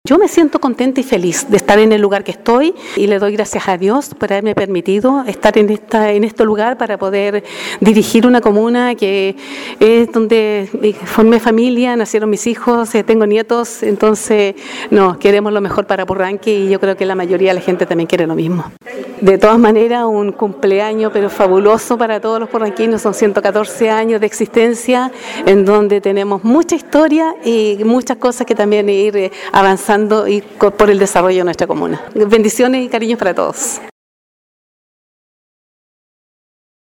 Yo me siento contenta y feliz de estar en el lugar que estoy y le doy gracias a Dios por haberme permitido estar en este lugar para poder dirigir una comuna que es donde formé familia, nacieron mis hijos, tengo nietos, entonces queremos lo mejor para Purranque y yo creo que la mayoría de la gente también quiere lo mismo. De todas maneras, un cumpleaños pero fabuloso para todos los purranquinos, son 114 años de existencia en donde tenemos mucha historia y muchas cosas que también ir avanzando y por el desarrollo de nuestra comuna. Bendiciones y cariños para todos.